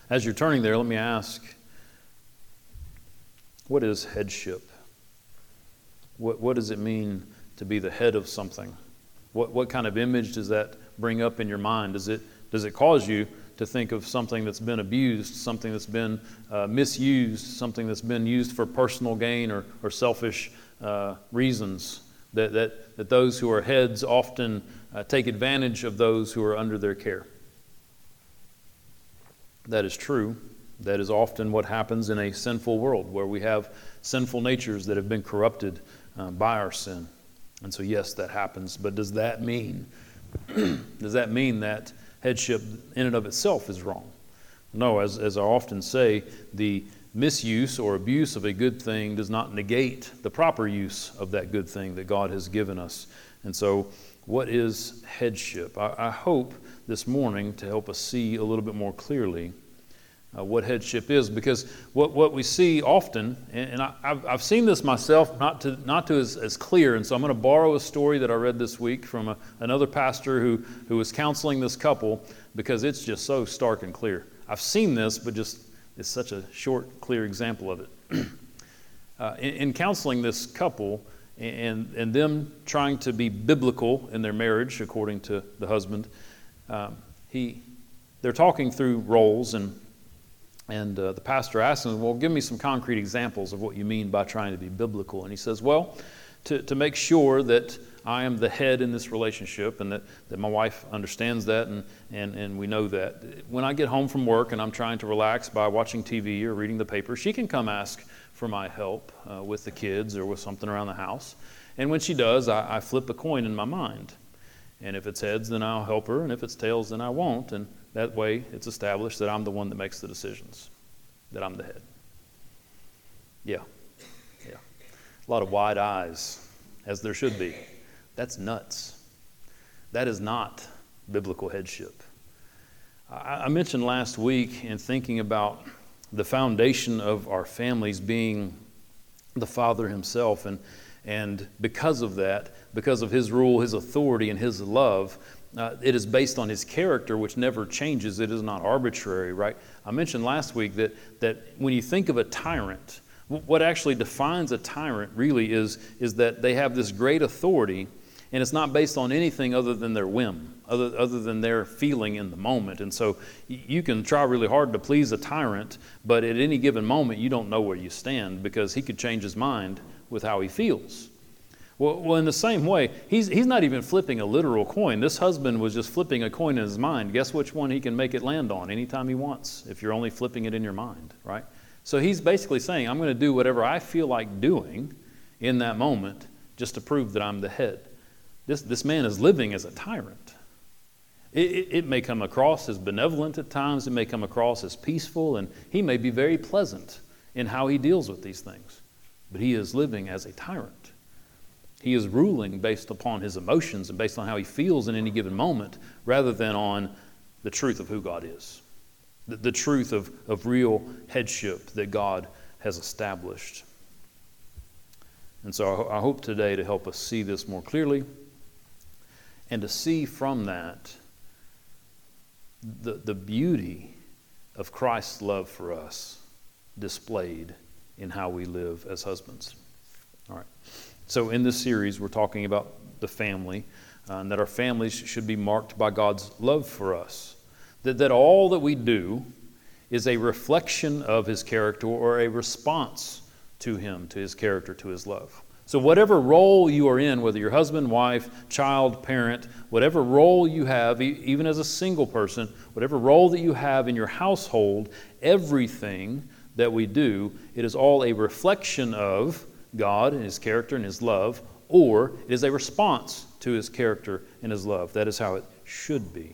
As you're turning there, let me ask, what is headship? What does it mean to be the head of something? What kind of image does that bring up in your mind? Does it cause you to think of something that's been abused, something that's been misused, something that's been used for personal gain or selfish reasons? That those who are heads often take advantage of those who are under their care. That is true. That is often what happens in a sinful world where we have sinful natures that have been corrupted by our sin. And so yes, that happens. But does that mean that headship in and of itself is wrong? No, as I often say, the misuse or abuse of a good thing does not negate the proper use of that good thing that God has given us. And so what is headship? I hope this morning to help us see a little bit more clearly what headship is, because what we see often, and I've seen this myself, not to as clear, and so I'm going to borrow a story that I read this week from another pastor who was counseling this couple, because it's just so stark and clear. I've seen this, but just it's such a short, clear example of it. In counseling this couple and them trying to be biblical in their marriage, according to the husband, they're talking through roles, and the pastor asks him, well, give me some concrete examples of what you mean by trying to be biblical. And he says, well, to make sure that I am the head in this relationship and that my wife understands that and we know that. When I get home from work and I'm trying to relax by watching TV or reading the paper, she can come ask for my help with the kids or with something around the house. And when she does, I flip a coin in my mind. And if it's heads, then I'll help her. And if it's tails, then I won't. And that way, it's established that I'm the one that makes the decisions, that I'm the head. Yeah. A lot of wide eyes, as there should be. That's nuts. That is not biblical headship. I mentioned last week in thinking about the foundation of our families being the Father himself, and because of that, because of his rule, his authority, and his love, it is based on his character, which never changes. It is not arbitrary, right? I mentioned last week that when you think of a tyrant, what actually defines a tyrant really is that they have this great authority, and it's not based on anything other than their whim, other than their feeling in the moment. And so you can try really hard to please a tyrant, but at any given moment you don't know where you stand, because he could change his mind with how he feels. Well, in the same way, he's not even flipping a literal coin. This husband was just flipping a coin in his mind. Guess which one he can make it land on anytime he wants, if you're only flipping it in your mind, right? So he's basically saying, I'm going to do whatever I feel like doing in that moment just to prove that I'm the head. This man is living as a tyrant. It may come across as benevolent at times. It may come across as peaceful, and he may be very pleasant in how he deals with these things. But he is living as a tyrant. He is ruling based upon his emotions and based on how he feels in any given moment, rather than on the truth of who God is. The truth of real headship that God has established. And so I hope today to help us see this more clearly, and to see from that the beauty of Christ's love for us displayed in how we live as husbands. All right. So in this series, we're talking about the family, and that our families should be marked by God's love for us. That all that we do is a reflection of his character, or a response to him, to his character, to his love. So whatever role you are in, whether you're husband, wife, child, parent, whatever role you have, even as a single person, whatever role that you have in your household, everything that we do, it is all a reflection of God and his character and his love, or it is a response to his character and his love. That is how it should be.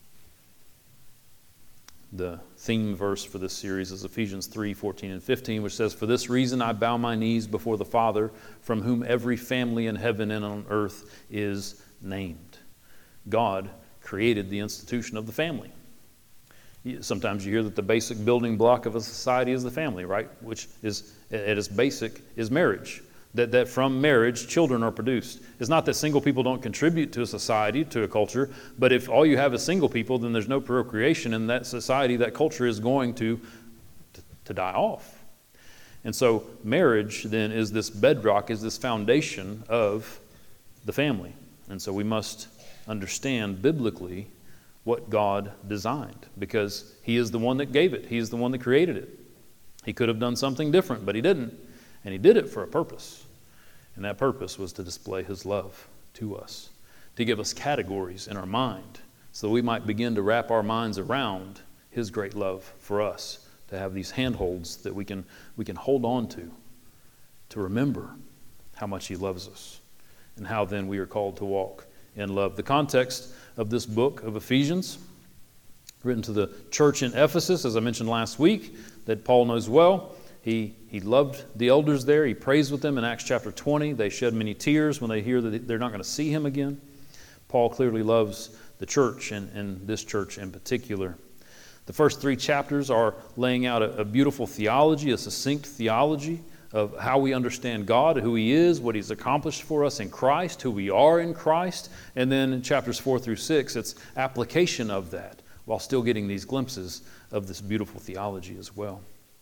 The theme verse for this series is Ephesians 3:14 and 15, which says, "For this reason I bow my knees before the Father, from whom every family in heaven and on earth is named." God created the institution of the family. Sometimes you hear that the basic building block of a society is the family, right? Which is, at its basic, is marriage. That from marriage, children are produced. It's not that single people don't contribute to a society, to a culture, but if all you have is single people, then there's no procreation in that society. That culture is going to die off. And so marriage then is this bedrock, is this foundation of the family. And so we must understand biblically what God designed, because He is the one that gave it. He is the one that created it. He could have done something different, but He didn't. And He did it for a purpose. And that purpose was to display His love to us, to give us categories in our mind so we might begin to wrap our minds around His great love for us, to have these handholds that we can hold on to remember how much He loves us and how then we are called to walk in love. The context of this book of Ephesians, written to the church in Ephesus, as I mentioned last week, that Paul knows well. He loved the elders there. He prays with them in Acts chapter 20. They shed many tears when they hear that they're not going to see him again. Paul clearly loves the church, and this church in particular. The first 3 chapters are laying out a beautiful theology, a succinct theology of how we understand God, who He is, what He's accomplished for us in Christ, who we are in Christ. And then in chapters 4 through 6, it's application of that, while still getting these glimpses of this beautiful theology as well.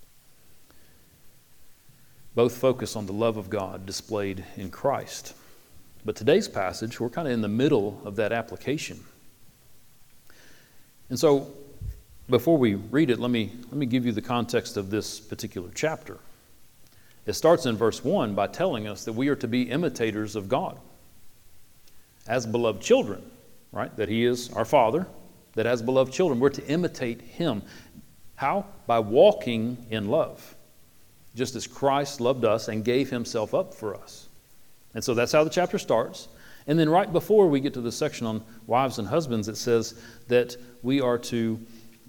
Both focus on the love of God displayed in Christ. But today's passage, we're kind of in the middle of that application. And so, before we read it, let me give you the context of this particular chapter. It starts in verse 1 by telling us that we are to be imitators of God as beloved children, right? That He is our Father, that as beloved children, we're to imitate Him. How? By walking in love, just as Christ loved us and gave Himself up for us. And so that's how the chapter starts. And then right before we get to the section on wives and husbands, it says that we are to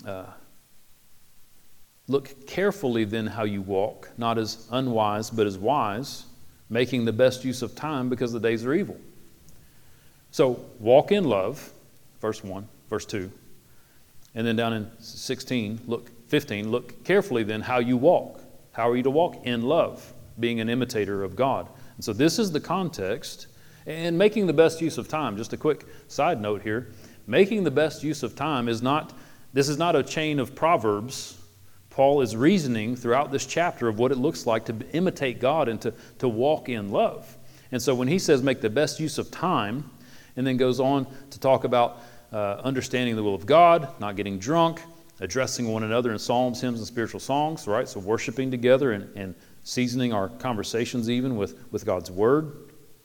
look carefully then how you walk, not as unwise, but as wise, making the best use of time because the days are evil. So walk in love, verse 1, verse 2. And then down in 15, look carefully then how you walk. How are you to walk? In love, being an imitator of God. And so this is the context. And making the best use of time, just a quick side note here, making the best use of time is not a chain of proverbs. Paul is reasoning throughout this chapter of what it looks like to imitate God and to walk in love. And so when he says make the best use of time, and then goes on to talk about understanding the will of God, not getting drunk, addressing one another in psalms, hymns, and spiritual songs, right? So worshiping together and seasoning our conversations even with God's Word.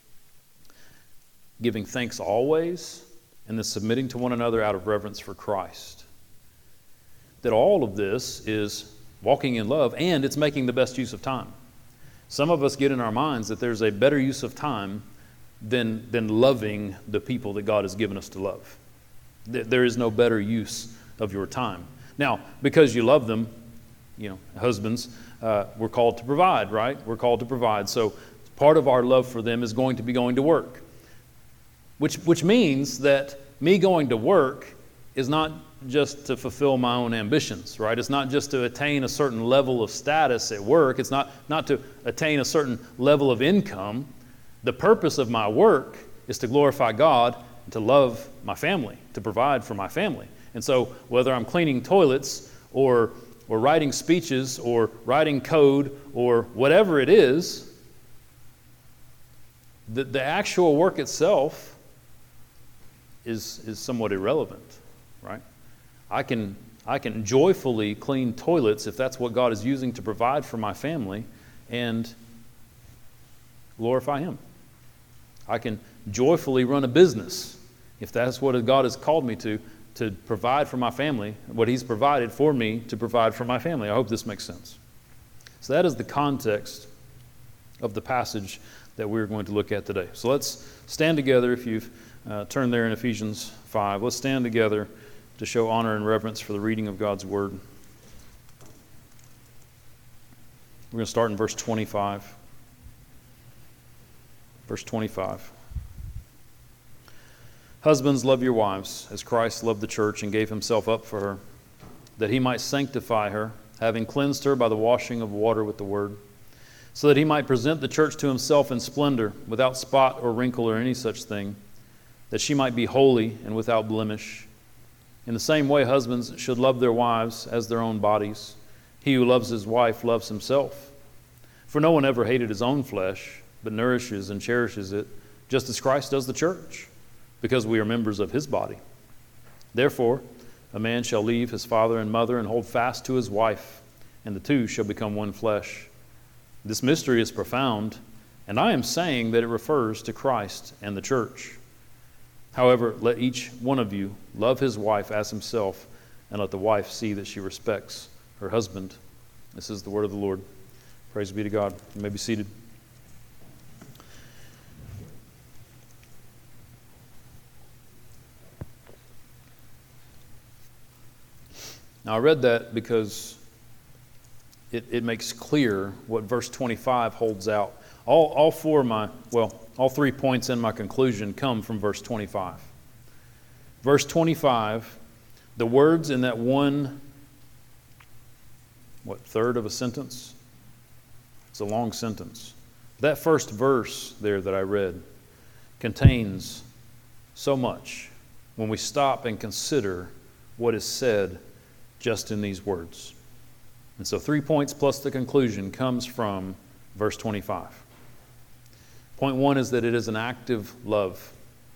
Giving thanks always, and then submitting to one another out of reverence for Christ. That all of this is walking in love, and it's making the best use of time. Some of us get in our minds that there's a better use of time than loving the people that God has given us to love. There is no better use of your time. Now, because you love them, husbands, we're called to provide, right? We're called to provide. So part of our love for them is going to be going to work. Which means that me going to work is not just to fulfill my own ambitions, right? It's not just to attain a certain level of status at work. It's not to attain a certain level of income. The purpose of my work is to glorify God and to love my family, to provide for my family. And so whether I'm cleaning toilets or writing speeches or writing code or whatever it is, the actual work itself is somewhat irrelevant, right? I can joyfully clean toilets if that's what God is using to provide for my family and glorify Him. I can joyfully run a business if that's what God has called me to provide for my family, what He's provided for me to provide for my family. I hope this makes sense. So that is the context of the passage that we're going to look at today. So let's stand together. If you've turned there in Ephesians 5, let's stand together to show honor and reverence for the reading of God's Word. We're going to start in verse 25. Verse 25. Husbands, love your wives, as Christ loved the church and gave Himself up for her, that He might sanctify her, having cleansed her by the washing of water with the Word, so that he might present the church to himself in splendor, without spot or wrinkle or any such thing, that she might be holy and without blemish. In the same way, husbands should love their wives as their own bodies. He who loves his wife loves himself. For no one ever hated his own flesh, but nourishes and cherishes it, just as Christ does the church, because we are members of his body. Therefore, a man shall leave his father and mother and hold fast to his wife, and the two shall become one flesh. This mystery is profound, and I am saying that it refers to Christ and the church. However, let each one of you love his wife as himself, and let the wife see that she respects her husband. This is the word of the Lord. Praise be to God. You may be seated. Now, I read that because it makes clear what verse 25 holds out. All 3 points in my conclusion come from verse 25. Verse 25, the words in that third of a sentence? It's a long sentence. That first verse there that I read contains so much when we stop and consider what is said just in these words. And so 3 points plus the conclusion comes from verse 25. Point 1 is that it is an active love.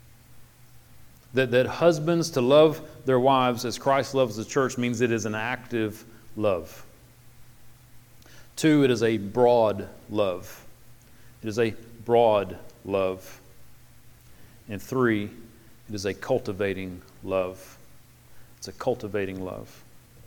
That husbands to love their wives as Christ loves the church means it is an active love. 2, it is a broad love. It is a broad love. And 3, it is a cultivating love. It's a cultivating love.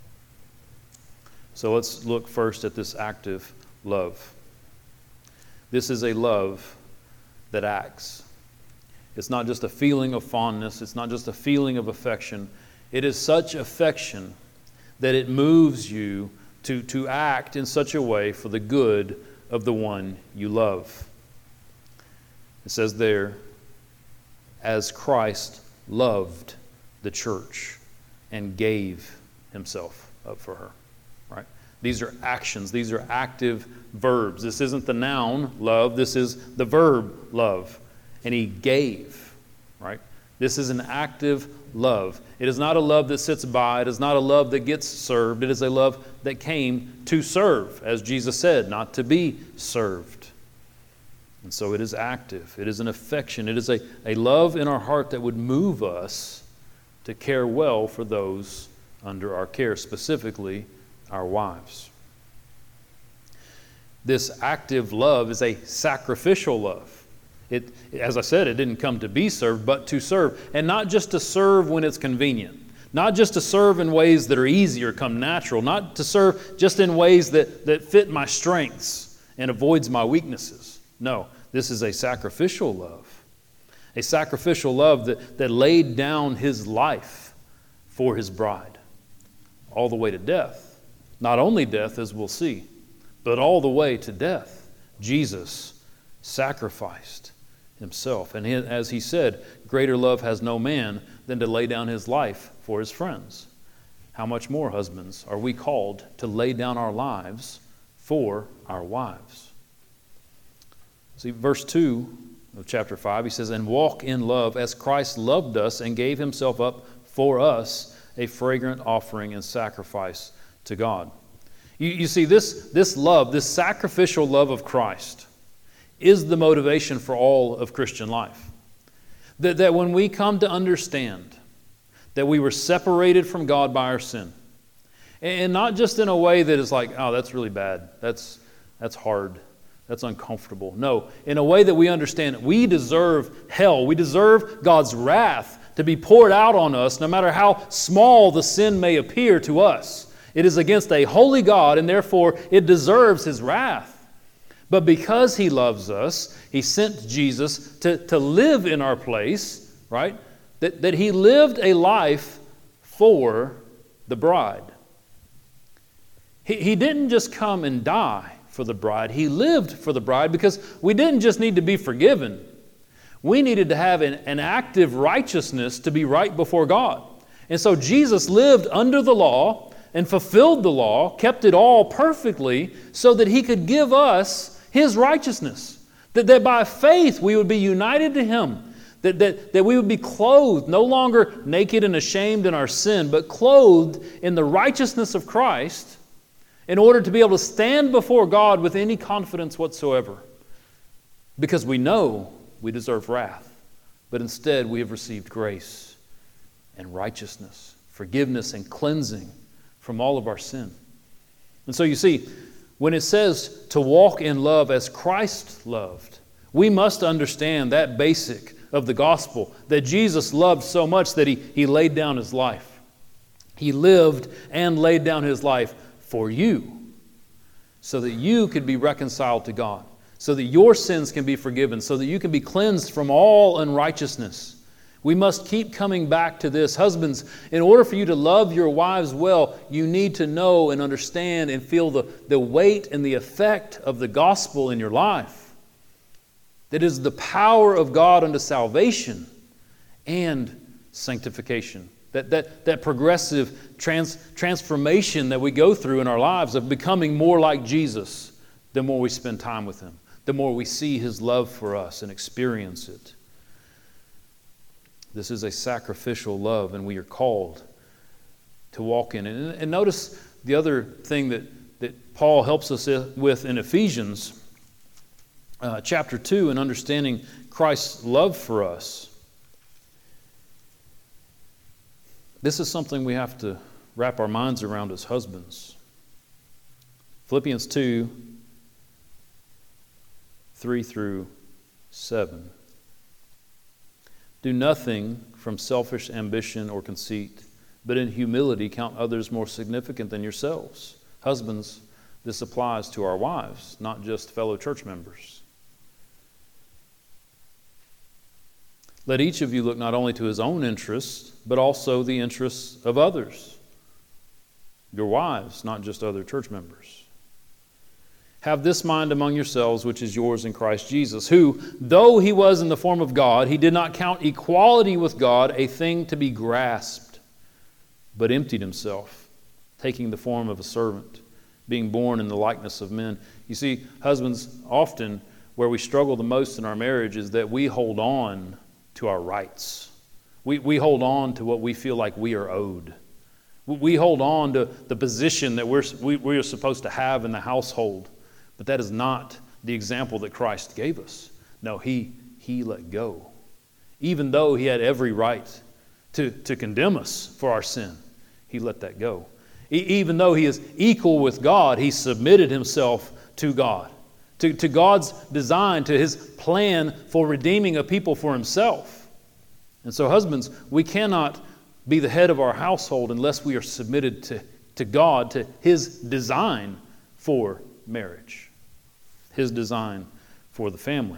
So let's look first at this active love. This is a love that acts. It's not just a feeling of fondness. It's not just a feeling of affection. It is such affection that it moves you to act in such a way for the good of the one you love. It says there, as Christ loved the church and gave himself up for her. Right? These are actions. These are active verbs. This isn't the noun, love. This is the verb, love. And he gave. Right? This is an active love. It is not a love that sits by. It is not a love that gets served. It is a love that came to serve, as Jesus said, not to be served. And so it is active. It is an affection. It is a love in our heart that would move us to care well for those under our care, specifically our wives. This active love is a sacrificial love. As I said, it didn't come to be served, but to serve. And not just to serve when it's convenient. Not just to serve in ways that are easy or come natural. Not to serve just in ways that fit my strengths and avoids my weaknesses. No, this is a sacrificial love. A sacrificial love that laid down his life for his bride. All the way to death. Not only death, as we'll see, but all the way to death. Jesus sacrificed himself. And as he said, greater love has no man than to lay down his life for his friends. How much more, husbands, are we called to lay down our lives for our wives? See, verse 2 of chapter 5, he says, and walk in love as Christ loved us and gave himself up for us, a fragrant offering and sacrifice to God. You see, this love, this sacrificial love of Christ, is the motivation for all of Christian life. That when we come to understand that we were separated from God by our sin, and not just in a way that is like, oh, that's really bad, that's hard, that's uncomfortable. No, in a way that we understand we deserve hell, we deserve God's wrath to be poured out on us, no matter how small the sin may appear to us. It is against a holy God, and therefore it deserves his wrath. But because he loves us, he sent Jesus to live in our place, right? That he lived a life for the bride. He didn't just come and die for the bride. He lived for the bride because we didn't just need to be forgiven. We needed to have an active righteousness to be right before God. And so Jesus lived under the law and fulfilled the law, kept it all perfectly, so that he could give us His righteousness. That by faith we would be united to Him. That we would be clothed, no longer naked and ashamed in our sin, but clothed in the righteousness of Christ in order to be able to stand before God with any confidence whatsoever. Because we know we deserve wrath, but instead we have received grace and righteousness, forgiveness and cleansing from all of our sin. And so you see, when it says to walk in love as Christ loved, we must understand that basic of the gospel, that Jesus loved so much that He laid down His life. He lived and laid down His life for you, so that you could be reconciled to God, so that your sins can be forgiven, so that you can be cleansed from all unrighteousness. We must keep coming back to this. Husbands, in order for you to love your wives well, you need to know and understand and feel the weight and the effect of the gospel in your life. That is the power of God unto salvation and sanctification. That progressive transformation that we go through in our lives of becoming more like Jesus the more we spend time with Him, the more we see His love for us and experience it. This is a sacrificial love, and we are called to walk in it. And notice the other thing that Paul helps us with in Ephesians chapter 2 in understanding Christ's love for us. This is something we have to wrap our minds around as husbands. Philippians 2, 3 through 7. Do nothing from selfish ambition or conceit, but in humility count others more significant than yourselves. Husbands, this applies to our wives, not just fellow church members. Let each of you look not only to his own interests, but also the interests of others. Your wives, not just other church members. Have this mind among yourselves, which is yours in Christ Jesus, who, though He was in the form of God, He did not count equality with God a thing to be grasped, but emptied Himself, taking the form of a servant, being born in the likeness of men. You see, husbands, often where we struggle the most in our marriage is that we hold on to our rights. We hold on to what we feel like we are owed. We hold on to the position that we are supposed to have in the household. But that is not the example that Christ gave us. No, He let go. Even though He had every right to condemn us for our sin, He let that go. Even though He is equal with God, He submitted Himself to God. To God's design, to His plan for redeeming a people for Himself. And so husbands, we cannot be the head of our household unless we are submitted to God, to His design for marriage, His design for the family.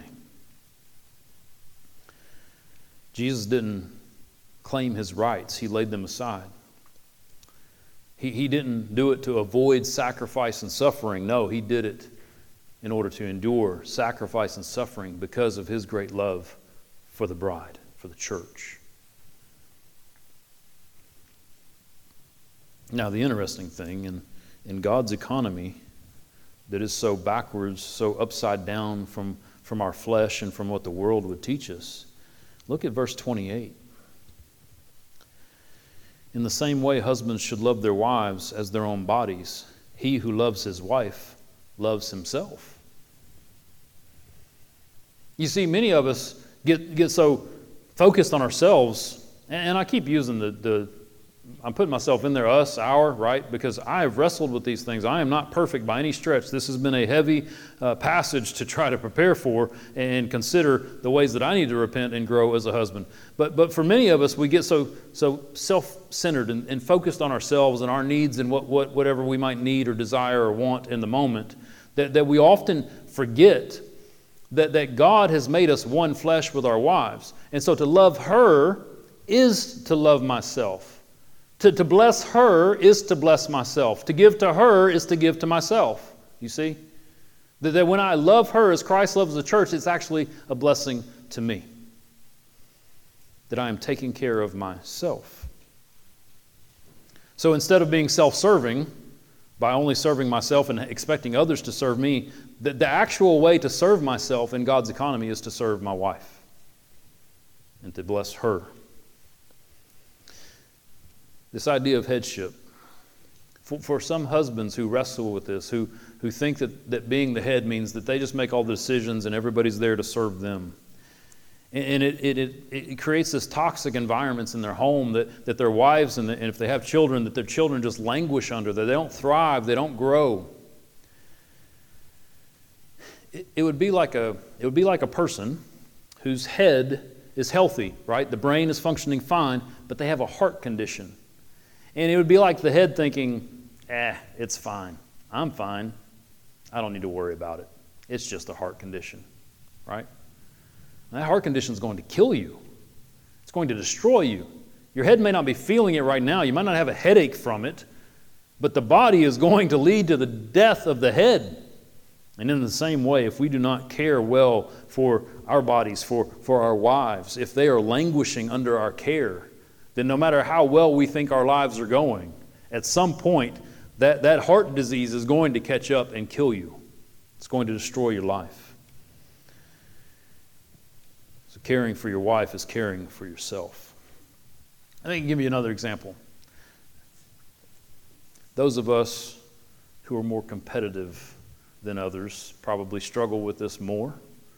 Jesus didn't claim His rights. He laid them aside. He didn't do it to avoid sacrifice and suffering. No, He did it in order to endure sacrifice and suffering because of His great love for the bride, for the church. Now, the interesting thing in God's economy that is so backwards, so upside down from our flesh and from what the world would teach us, look at verse 28. In the same way, husbands should love their wives as their own bodies. He who loves his wife loves himself. You see, many of us get so focused on ourselves, and I keep using I'm putting myself in there, us, our, right? Because I have wrestled with these things. I am not perfect by any stretch. This has been a heavy passage to try to prepare for and consider the ways that I need to repent and grow as a husband. But for many of us, we get so self-centered and focused on ourselves and our needs and whatever we might need or desire or want in the moment that we often forget that God has made us one flesh with our wives. And so to love her is to love myself. To bless her is to bless myself. To give to her is to give to myself. You see? That when I love her as Christ loves the church, it's actually a blessing to me. That I am taking care of myself. So instead of being self-serving, by only serving myself and expecting others to serve me. The actual way to serve myself in God's economy is to serve my wife and to bless her. This idea of headship. For some husbands who wrestle with this, who think that being the head means that they just make all the decisions and everybody's there to serve them. And it creates this toxic environments in their home that their wives, and if they have children, that their children just languish under, that they don't thrive, they don't grow. It would be like a person whose head is healthy, right? The brain is functioning fine, but they have a heart condition. And it would be like the head thinking, it's fine. I'm fine. I don't need to worry about it. It's just a heart condition, right? That heart condition is going to kill you. It's going to destroy you. Your head may not be feeling it right now. You might not have a headache from it, but the body is going to lead to the death of the head. And in the same way, if we do not care well for our bodies, for our wives, if they are languishing under our care, then no matter how well we think our lives are going, at some point, that heart disease is going to catch up and kill you. It's going to destroy your life. So caring for your wife is caring for yourself. I think I'll give you another example. Those of us who are more competitive than others probably struggle with this more.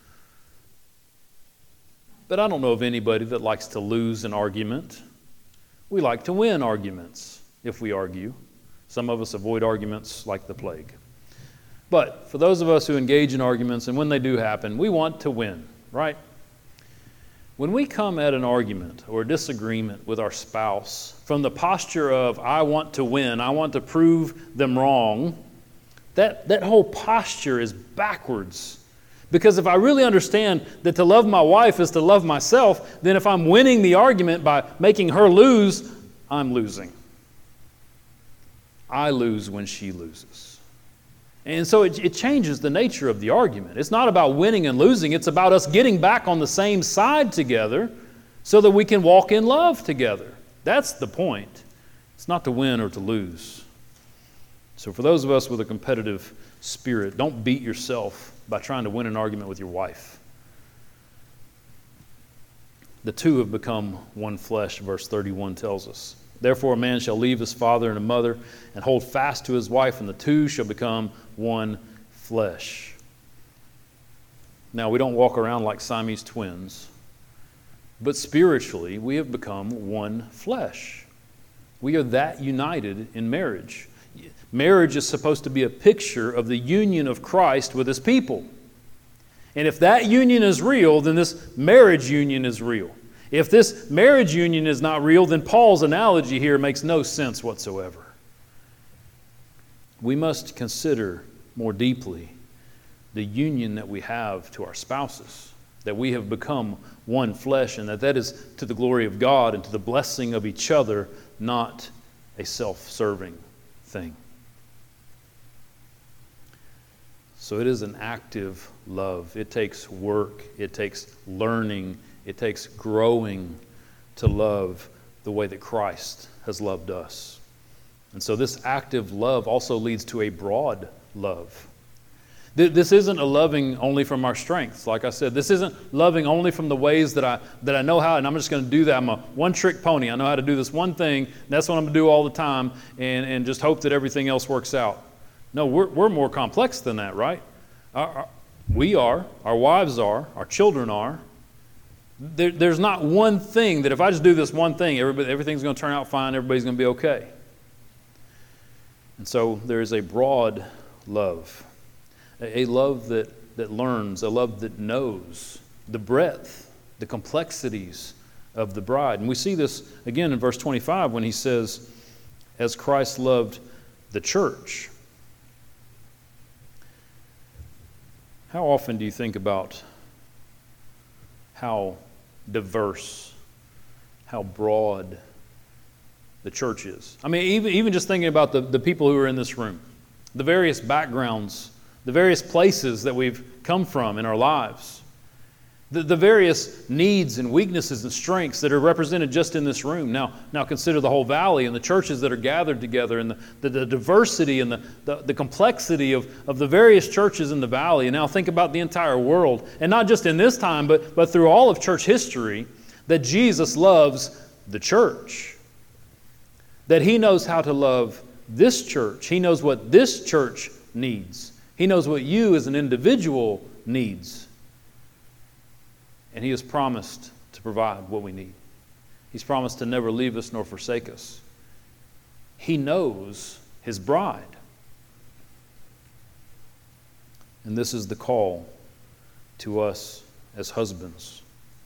But I don't know of anybody that likes to lose an argument. We like to win arguments if we argue. Some of us avoid arguments like the plague. But for those of us who engage in arguments, and when they do happen, we want to win, right? When we come at an argument or a disagreement with our spouse from the posture of, I want to win, I want to prove them wrong, that whole posture is backwards. Because if I really understand that to love my wife is to love myself, then if I'm winning the argument by making her lose, I'm losing. I lose when she loses. And so it changes the nature of the argument. It's not about winning and losing. It's about us getting back on the same side together so that we can walk in love together. That's the point. It's not to win or to lose. So for those of us with a competitive spirit, don't beat yourself by trying to win an argument with your wife. The two have become one flesh, verse 31 tells us. Therefore a man shall leave his father and mother and hold fast to his wife, and the two shall become one flesh. Now, we don't walk around like Siamese twins, but spiritually we have become one flesh. We are that united in marriage. Marriage is supposed to be a picture of the union of Christ with His people. And if that union is real, then this marriage union is real. If this marriage union is not real, then Paul's analogy here makes no sense whatsoever. We must consider more deeply the union that we have to our spouses, that we have become one flesh, and that is to the glory of God and to the blessing of each other, not a self-serving thing. So it is an active love. It takes work. It takes learning. It takes growing to love the way that Christ has loved us. And so this active love also leads to a broad love. This isn't a loving only from our strengths. Like I said, this isn't loving only from the ways that I know how, and I'm just going to do that. I'm a one-trick pony. I know how to do this one thing, and that's what I'm going to do all the time, and just hope that everything else works out. No, we're more complex than that, right? We are, our wives are, our children are. There's not one thing that if I just do this one thing, everything's going to turn out fine, everybody's going to be okay. And so there is a broad love, a love that learns, a love that knows the breadth, the complexities of the bride. And we see this again in verse 25 when he says, as Christ loved the church. How often do you think about how diverse, how broad the church is? I mean, even just thinking about the people who are in this room, the various backgrounds, the various places that we've come from in our lives. The various needs and weaknesses and strengths that are represented just in this room. Now consider the whole valley and the churches that are gathered together, and the diversity and the complexity of the various churches in the valley. And now think about the entire world, and not just in this time, but through all of church history, that Jesus loves the church. That He knows how to love this church. He knows what this church needs. He knows what you as an individual needs. And He has promised to provide what we need. He's promised to never leave us nor forsake us. He knows His bride. And this is the call to us as husbands.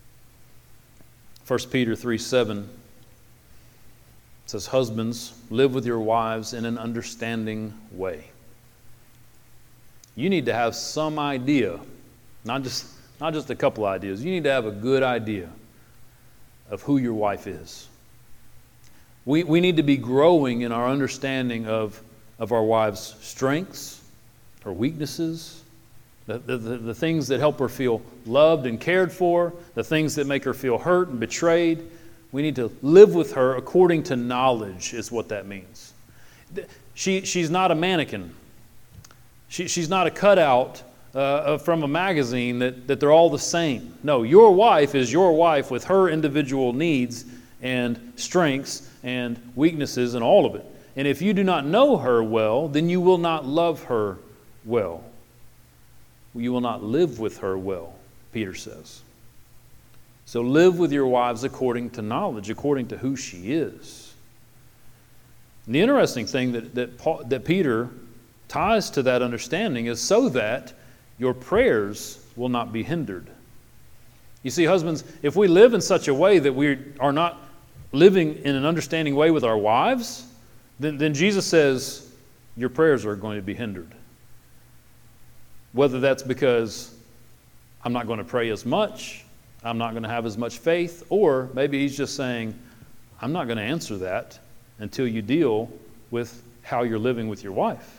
1 Peter 3:7 says, "Husbands, live with your wives in an understanding way." You need to have some idea, not just a couple ideas. You need to have a good idea of who your wife is. We need to be growing in our understanding of our wife's strengths, her weaknesses, the things that help her feel loved and cared for, the things that make her feel hurt and betrayed. We need to live with her according to knowledge, is what that means. She's not a mannequin. She's not a cutout from a magazine that they're all the same. No, your wife is your wife with her individual needs and strengths and weaknesses and all of it. And if you do not know her well, then you will not love her well. You will not live with her well, Peter says. So live with your wives according to knowledge, according to who she is. And the interesting thing that Peter ties to that understanding is so that your prayers will not be hindered. You see, husbands, if we live in such a way that we are not living in an understanding way with our wives, then Jesus says your prayers are going to be hindered. Whether that's because I'm not going to pray as much, I'm not going to have as much faith, or maybe He's just saying, I'm not going to answer that until you deal with how you're living with your wife.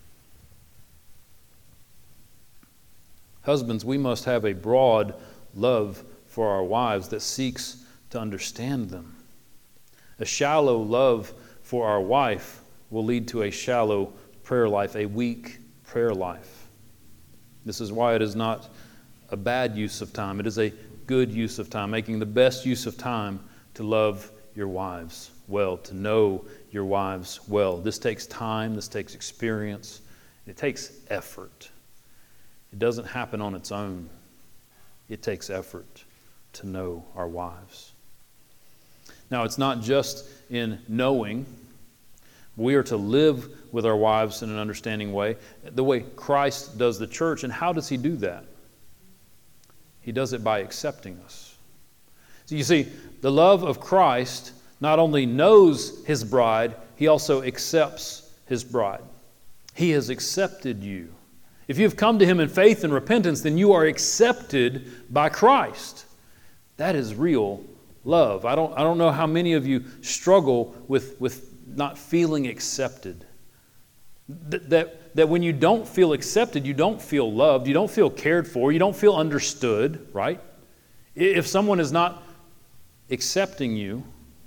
Husbands, we must have a broad love for our wives that seeks to understand them. A shallow love for our wife will lead to a shallow prayer life, a weak prayer life. This is why it is not a bad use of time. It is a good use of time, making the best use of time to love your wives well, to know your wives well. This takes time, this takes experience, it takes effort. It doesn't happen on its own. It takes effort to know our wives. Now, it's not just in knowing. We are to live with our wives in an understanding way, the way Christ does the church. And how does He do that? He does it by accepting us. So you see, the love of Christ not only knows His bride, He also accepts His bride. He has accepted you. If you've come to Him in faith and repentance, then you are accepted by Christ. That is real love. I don't know how many of you struggle with not feeling accepted. That when you don't feel accepted, you don't feel loved, you don't feel cared for, you don't feel understood, right? If someone is not accepting you,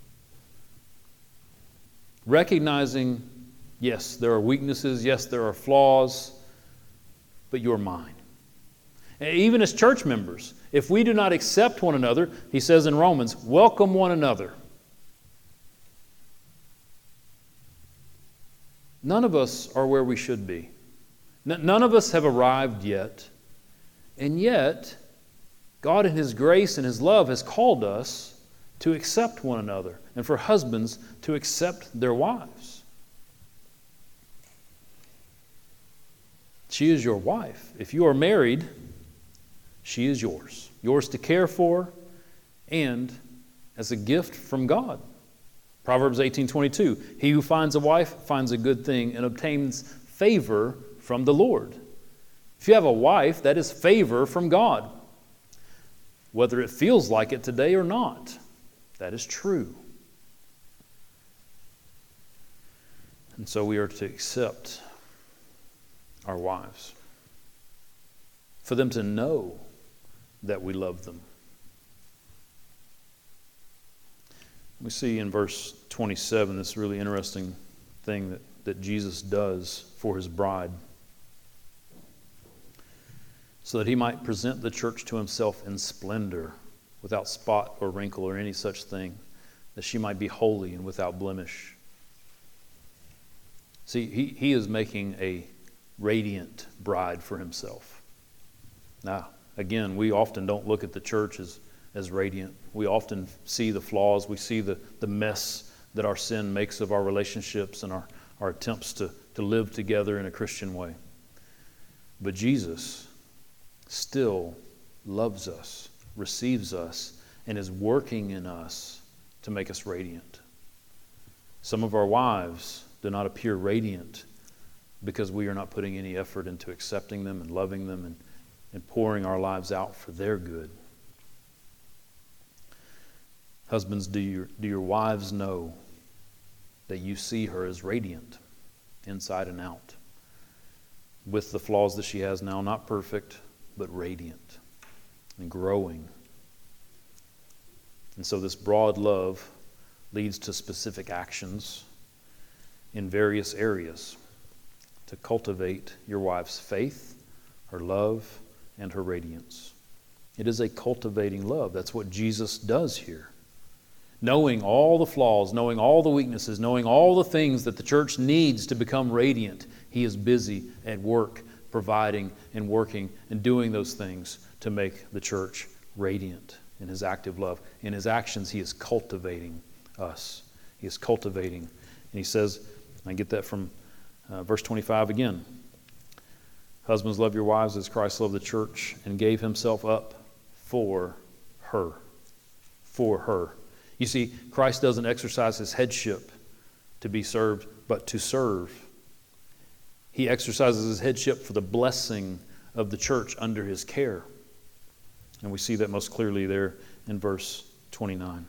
recognizing, yes, there are weaknesses, yes, there are flaws, but you're mine. Even as church members, if we do not accept one another, he says in Romans, welcome one another. None of us are where we should be. None of us have arrived yet. And yet, God in His grace and His love has called us to accept one another, and for husbands to accept their wives. She is your wife. If you are married, she is yours. Yours to care for and as a gift from God. Proverbs 18:22, he who finds a wife finds a good thing and obtains favor from the Lord. If you have a wife, that is favor from God. Whether it feels like it today or not, that is true. And so we are to accept our wives. For them to know that we love them. We see in verse 27 this really interesting thing that Jesus does for his bride, so that he might present the church to himself in splendor, without spot or wrinkle or any such thing, that she might be holy and without blemish. See, he is making a radiant bride for himself. Now, again, we often don't look at the church as radiant. We often see the flaws. We see the mess that our sin makes of our relationships and our attempts to live together in a Christian way. But Jesus still loves us, receives us, and is working in us to make us radiant. Some of our wives do not appear radiant because we are not putting any effort into accepting them and loving them and pouring our lives out for their good. Husbands, do your wives know that you see her as radiant, inside and out, with the flaws that she has now, not perfect, but radiant and growing? And so this broad love leads to specific actions in various areas to cultivate your wife's faith, her love, and her radiance. It is a cultivating love. That's what Jesus does here. Knowing all the flaws, knowing all the weaknesses, knowing all the things that the church needs to become radiant, he is busy at work, providing and working and doing those things to make the church radiant in his active love. In his actions, he is cultivating us. He is cultivating. And he says, I get that from verse 25 again. Husbands, love your wives as Christ loved the church and gave himself up for her. For her. You see, Christ doesn't exercise his headship to be served, but to serve. He exercises his headship for the blessing of the church under his care. And we see that most clearly there in verse 29.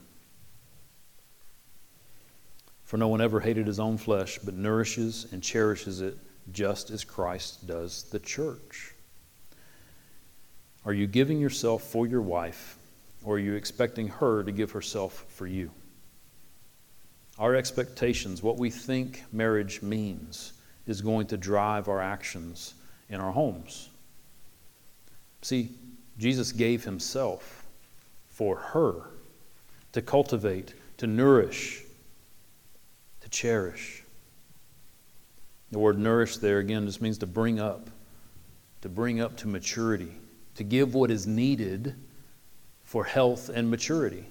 For no one ever hated his own flesh, but nourishes and cherishes it, just as Christ does the church. Are you giving yourself for your wife, or are you expecting her to give herself for you? Our expectations, what we think marriage means, is going to drive our actions in our homes. See, Jesus gave himself for her to cultivate, to nourish, to cherish. The word nourish there again just means to bring up to maturity, to give what is needed for health and maturity.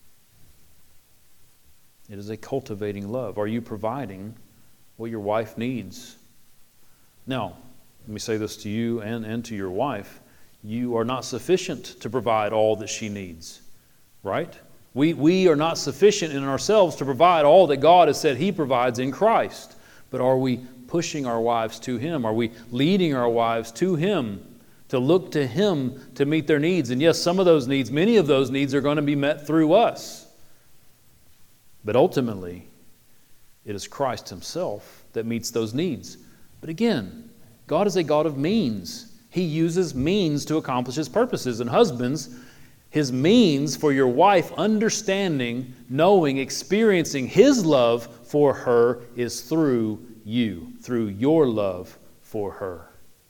It is a cultivating love. Are you providing what your wife needs? Now, let me say this to you and to your wife. You are not sufficient to provide all that she needs, right? We are not sufficient in ourselves to provide all that God has said he provides in Christ. But are we pushing our wives to him? Are we leading our wives to him, to look to him to meet their needs? And yes, some of those needs, many of those needs are going to be met through us. But ultimately, it is Christ himself that meets those needs. But again, God is a God of means. He uses means to accomplish his purposes. And husbands, his means for your wife understanding, knowing, experiencing his love for her is through you, through your love for her.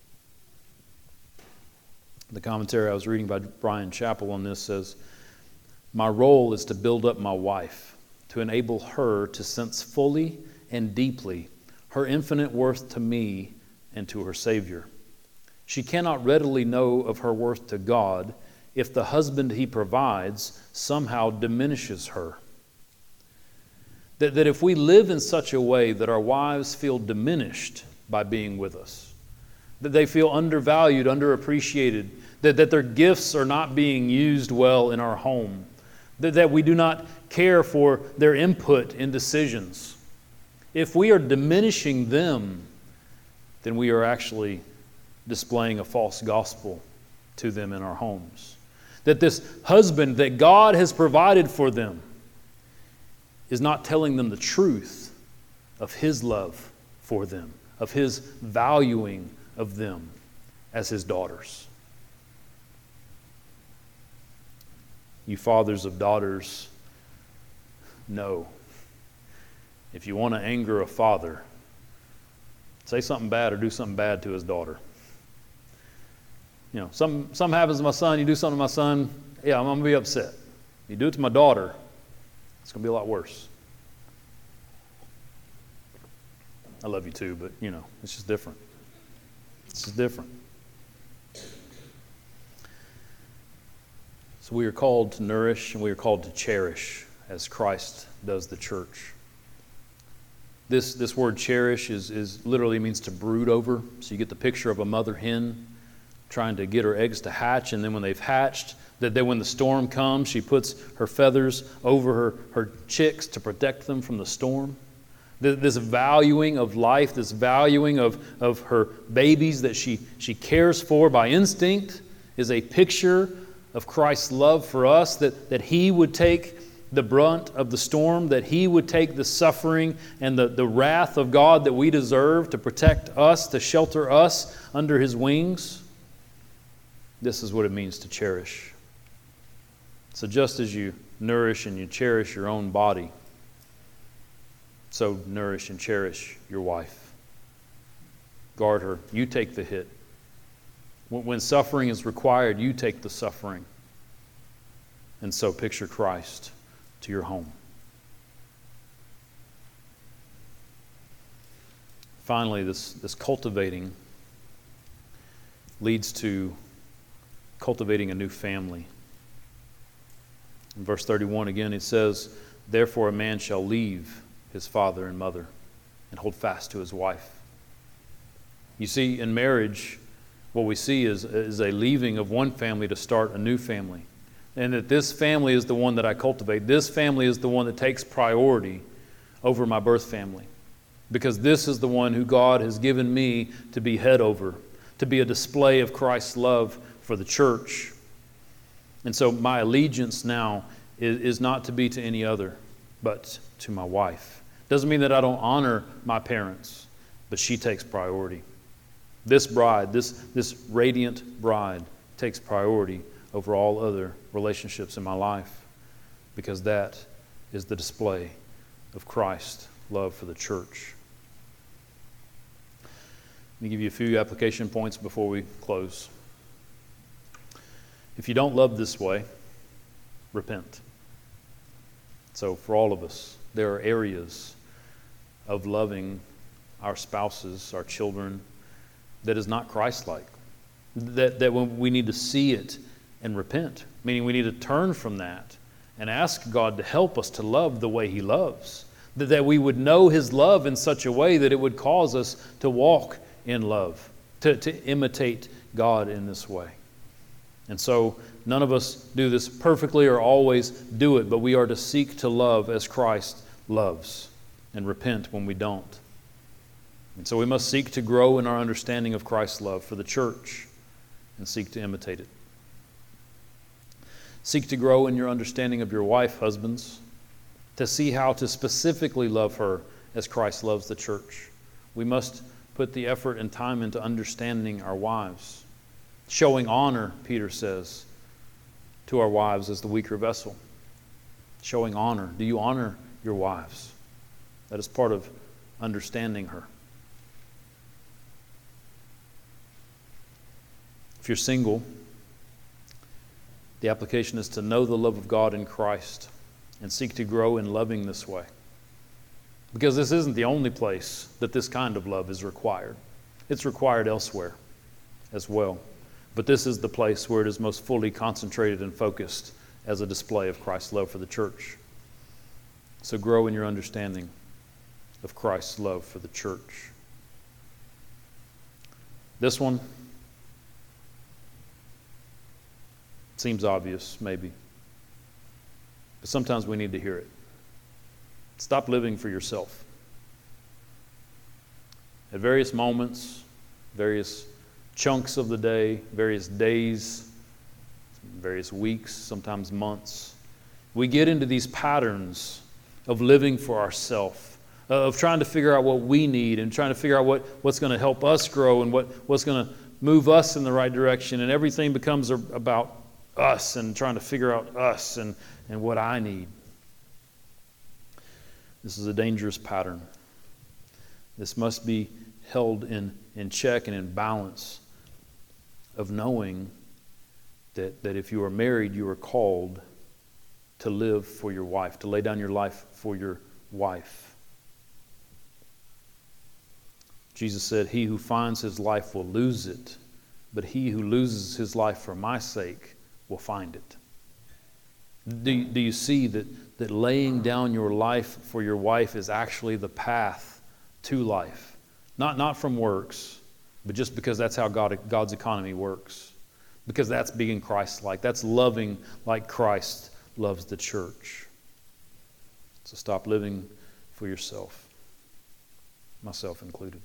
The commentary I was reading by Brian Chappell on this says, my role is to build up my wife, to enable her to sense fully and deeply her infinite worth to me and to her Savior. She cannot readily know of her worth to God if the husband he provides somehow diminishes her. That if we live in such a way that our wives feel diminished by being with us, that they feel undervalued, underappreciated, that their gifts are not being used well in our home, that we do not care for their input in decisions. If we are diminishing them, then we are actually displaying a false gospel to them in our homes. That this husband that God has provided for them is not telling them the truth of his love for them, of his valuing of them as his daughters. you fathers of daughters know. If you want to anger a father, say something bad or do something bad to his daughter. You know, something happens to my son, you do something to my son, yeah, I'm going to be upset. You do it to my daughter, it's going to be a lot worse. I love you too, but, you know, it's just different. It's just different. So we are called to nourish and we are called to cherish as Christ does the church. This word cherish is literally means to brood over. So you get the picture of a mother hen trying to get her eggs to hatch, and then when they've hatched, that when the storm comes, she puts her feathers over her chicks to protect them from the storm. This valuing of life, this valuing of her babies that she cares for by instinct is a picture of Christ's love for us, that He would take the brunt of the storm, that He would take the suffering and the wrath of God that we deserve to protect us, to shelter us under His wings. This is what it means to cherish. So just as you nourish and you cherish your own body, so nourish and cherish your wife. Guard her. You take the hit. When suffering is required, you take the suffering. And so picture Christ to your home. Finally, this cultivating leads to cultivating a new family. In verse 31 again, it says, "Therefore a man shall leave his father and mother and hold fast to his wife." You see, in marriage, what we see is a leaving of one family to start a new family. And that this family is the one that I cultivate. This family is the one that takes priority over my birth family. Because this is the one who God has given me to be head over, to be a display of Christ's love for the church. And so my allegiance now is not to be to any other, but to my wife. Doesn't mean that I don't honor my parents, but she takes priority. This bride, this radiant bride, takes priority over all other relationships in my life, because that is the display of Christ's love for the church. Let me give you a few application points before we close. If you don't love this way, repent. So for all of us, there are areas of loving our spouses, our children, that is not Christ-like. That when we need to see it and repent, meaning we need to turn from that and ask God to help us to love the way He loves. That we would know His love in such a way that it would cause us to walk in love, to imitate God in this way. And so none of us do this perfectly or always do it, but we are to seek to love as Christ loves and repent when we don't. And so we must seek to grow in our understanding of Christ's love for the church and seek to imitate it. Seek to grow in your understanding of your wife, husbands, to see how to specifically love her as Christ loves the church. We must put the effort and time into understanding our wives. Showing honor, Peter says, to our wives as the weaker vessel. Showing honor. Do you honor your wives? That is part of understanding her. If you're single, the application is to know the love of God in Christ and seek to grow in loving this way. Because this isn't the only place that this kind of love is required. It's required elsewhere as well. But this is the place where it is most fully concentrated and focused as a display of Christ's love for the church. So grow in your understanding of Christ's love for the church. This one seems obvious, maybe. But sometimes we need to hear it. Stop living for yourself. At various moments, various chunks of the day, various days, various weeks, sometimes months, we get into these patterns of living for ourselves, of trying to figure out what we need and trying to figure out what's going to help us grow and what's going to move us in the right direction. And everything becomes about us and trying to figure out us and what I need. This is a dangerous pattern. This must be held in check and in balance of knowing that if you are married, you are called to live for your wife, to lay down your life for your wife. Jesus said, "He who finds his life will lose it, but he who loses his life for my sake will find it." Do you see that laying down your life for your wife is actually the path to life? Not from works, but just because that's how God's economy works. Because that's being Christ-like. That's loving like Christ loves the church. So stop living for yourself, myself included.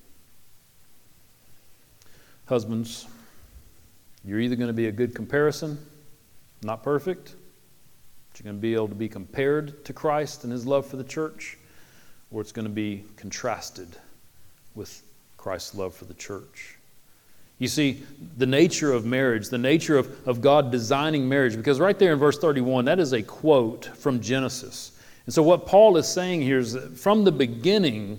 Husbands, you're either going to be a good comparison, not perfect, but you're going to be able to be compared to Christ and His love for the church, or it's going to be contrasted with Christ's love for the church. You see, the nature of marriage, the nature of God designing marriage, because right there in verse 31, that is a quote from Genesis. And so what Paul is saying here is that from the beginning,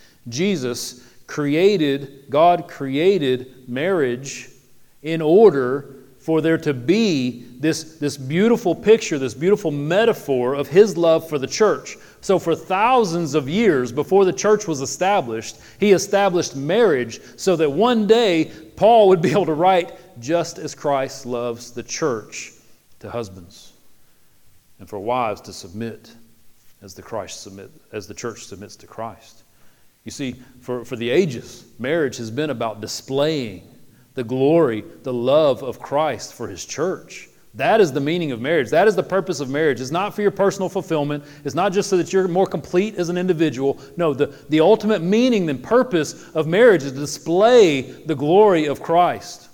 God created marriage in order for there to be this beautiful picture, this beautiful metaphor of His love for the church. So for thousands of years before the church was established, He established marriage so that one day Paul would be able to write, "Just as Christ loves the church," to husbands, and for wives to submit as the church submits to Christ. You see, for the ages, marriage has been about displaying the glory, the love of Christ for His church. That is the meaning of marriage. That is the purpose of marriage. It's not for your personal fulfillment. It's not just so that you're more complete as an individual. No, the ultimate meaning and purpose of marriage is to display the glory of Christ.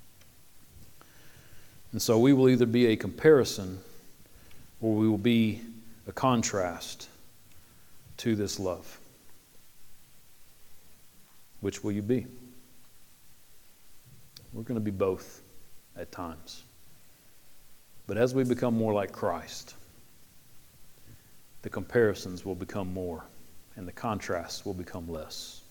And so we will either be a comparison or we will be a contrast to this love. Which will you be? We're going to be both at times. But as we become more like Christ, the comparisons will become more and the contrasts will become less.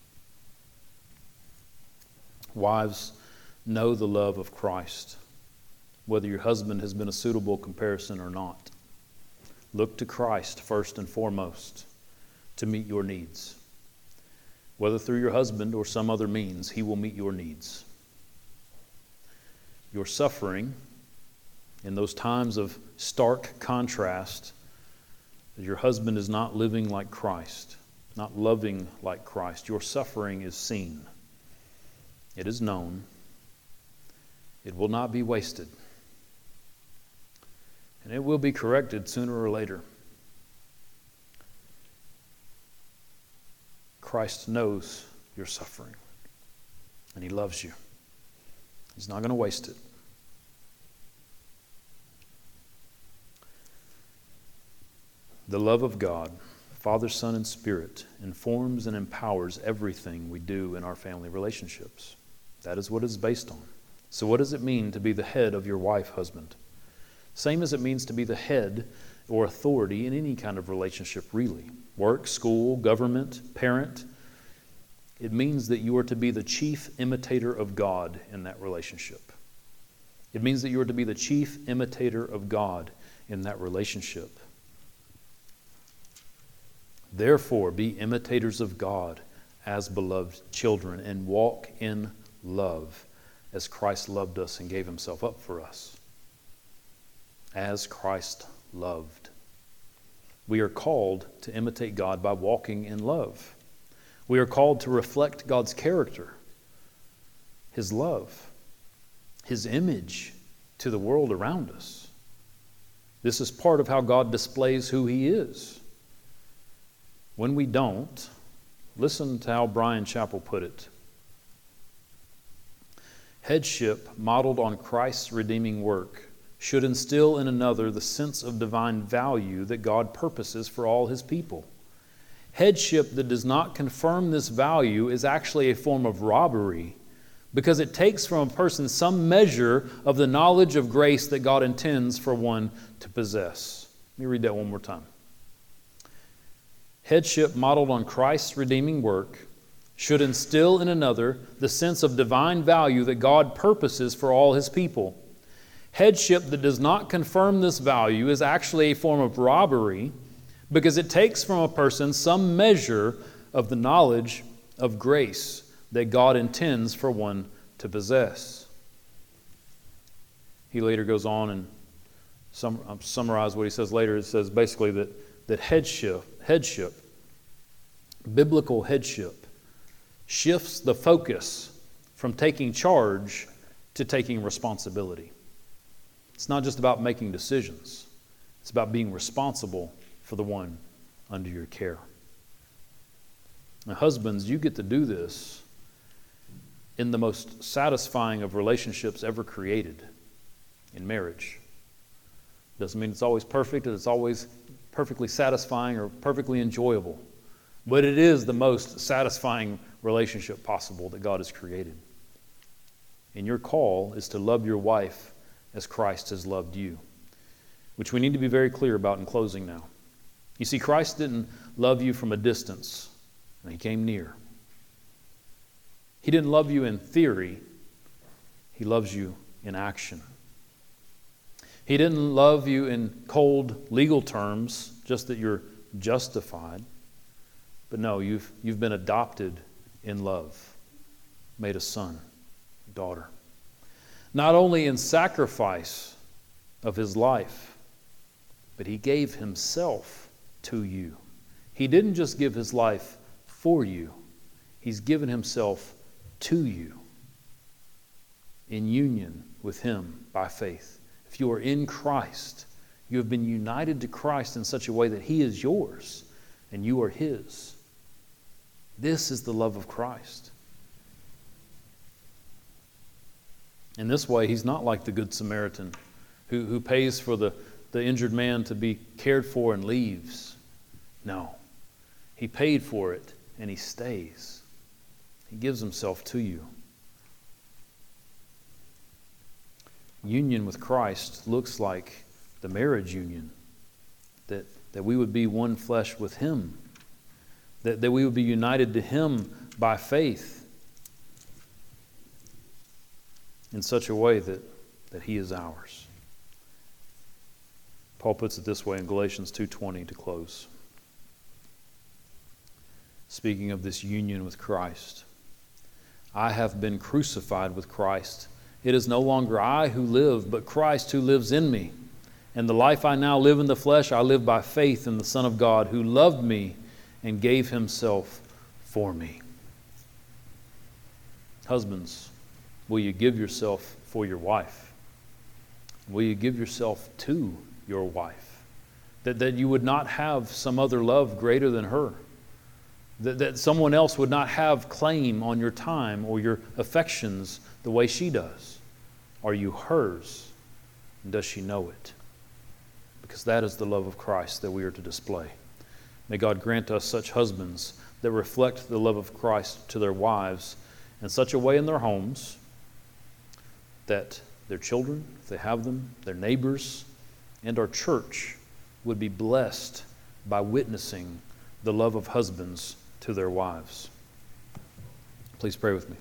Wives, know the love of Christ, whether your husband has been a suitable comparison or not. Look to Christ first and foremost to meet your needs. Whether through your husband or some other means, He will meet your needs. Your suffering in those times of stark contrast, that your husband is not living like Christ, not loving like Christ, your suffering is seen. It is known. It will not be wasted. And it will be corrected sooner or later. Christ knows your suffering, and He loves you. He's not going to waste it. The love of God, Father, Son, and Spirit, informs and empowers everything we do in our family relationships. That is what it's based on. So what does it mean to be the head of your wife, husband? Same as it means to be the head or authority in any kind of relationship, really. Work, school, government, parent. It means that you are to be the chief imitator of God in that relationship. It means that you are to be the chief imitator of God in that relationship. Therefore, be imitators of God as beloved children and walk in love as Christ loved us and gave Himself up for us. As Christ loved. We are called to imitate God by walking in love. We are called to reflect God's character, His love, His image to the world around us. This is part of how God displays who He is. When we don't, listen to how Brian Chappell put it. Headship modeled on Christ's redeeming work should instill in another the sense of divine value that God purposes for all His people. Headship that does not confirm this value is actually a form of robbery because it takes from a person some measure of the knowledge of grace that God intends for one to possess. Let me read that one more time. Headship modeled on Christ's redeeming work should instill in another the sense of divine value that God purposes for all His people. Headship that does not confirm this value is actually a form of robbery, because it takes from a person some measure of the knowledge of grace that God intends for one to possess. He later goes on and summarize what he says later. It says basically that headship, biblical headship, shifts the focus from taking charge to taking responsibility. It's not just about making decisions. It's about being responsible for the one under your care. Now, husbands, you get to do this in the most satisfying of relationships ever created, in marriage. Doesn't mean it's always perfect, and it's always perfectly satisfying or perfectly enjoyable. But it is the most satisfying relationship possible that God has created. And your call is to love your wife as Christ has loved you, which we need to be very clear about in closing now. You see, Christ didn't love you from a distance. He came near. He didn't love you in theory. He loves you in action. He didn't love you in cold legal terms, just that you're justified. But no, you've been adopted in love, made a son, daughter. Not only in sacrifice of His life, but He gave Himself to you. He didn't just give His life for you. He's given Himself to you in union with Him by faith. If you are in Christ, you have been united to Christ in such a way that He is yours and you are His. This is the love of Christ. In this way, He's not like the Good Samaritan who pays for the injured man to be cared for and leaves. No. He paid for it and He stays. He gives Himself to you. Union with Christ looks like the marriage union, that we would be one flesh with Him, that we would be united to Him by faith in such a way that He is ours. Paul puts it this way in Galatians 2:20 to close. Speaking of this union with Christ, I have been crucified with Christ. It is no longer I who live, but Christ who lives in me. And the life I now live in the flesh, I live by faith in the Son of God, who loved me and gave Himself for me. Husbands, will you give yourself for your wife? Will you give yourself to your wife? That you would not have some other love greater than her. That someone else would not have claim on your time or your affections the way she does. Are you hers? And does she know it? Because that is the love of Christ that we are to display. May God grant us such husbands that reflect the love of Christ to their wives in such a way in their homes that their children, if they have them, their neighbors, and our church would be blessed by witnessing the love of husbands to their wives. Please pray with me.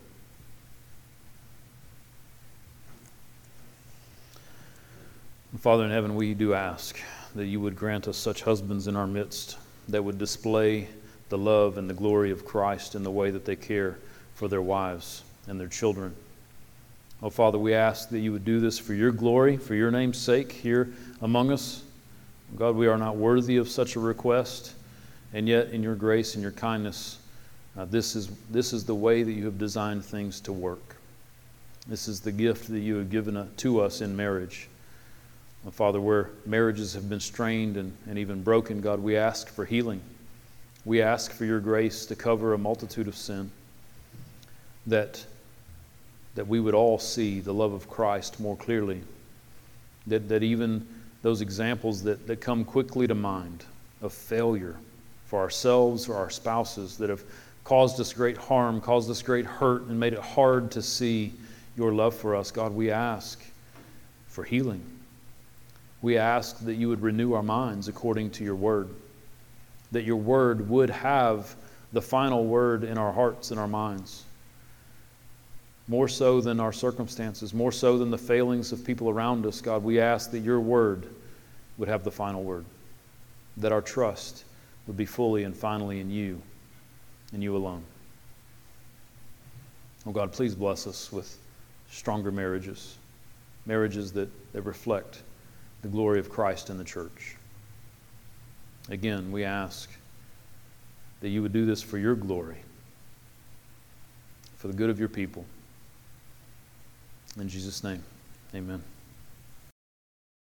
Father in heaven, we do ask that you would grant us such husbands in our midst that would display the love and the glory of Christ in the way that they care for their wives and their children. Oh, Father, we ask that you would do this for your glory, for your name's sake here among us. God, we are not worthy of such a request, and yet in your grace and your kindness, this is the way that you have designed things to work. This is the gift that you have given to us in marriage. Father, where marriages have been strained and even broken, God, we ask for healing. We ask for your grace to cover a multitude of sin, that we would all see the love of Christ more clearly, that even those examples that come quickly to mind of failure for ourselves or our spouses that have caused us great harm, caused us great hurt, and made it hard to see your love for us. God, we ask for healing. We ask that you would renew our minds according to your word, that your word would have the final word in our hearts and our minds, more so than our circumstances, more so than the failings of people around us. God, we ask that your word would have the final word, that our trust would be fully and finally in you and you alone. Oh God, please bless us with stronger marriages, marriages that reflect the glory of Christ in the church. Again, we ask that you would do this for your glory, for the good of your people. In Jesus' name, amen.